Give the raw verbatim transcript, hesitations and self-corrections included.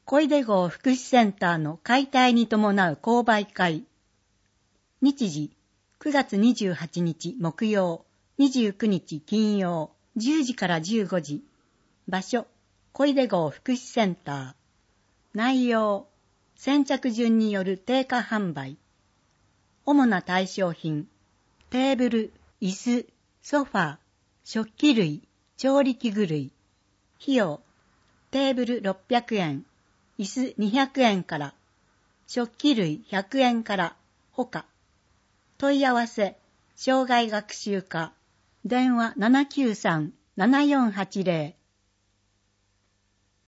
小出郷福祉センターの解体に伴う購買会。日時、くがつにじゅうはちにち木曜、にじゅうくにち金曜、じゅうじからじゅうごじ。場所、小出郷福祉センター。内容、先着順による定価販売。主な対象品、テーブル、椅子、ソファー、食器類、調理器具類。費用、テーブルろっぴゃくえん、椅子にひゃくえんから、食器類ひゃくえんからほか。問い合わせ、生涯学習課、電話 ななきゅうさん ななよんはちゼロ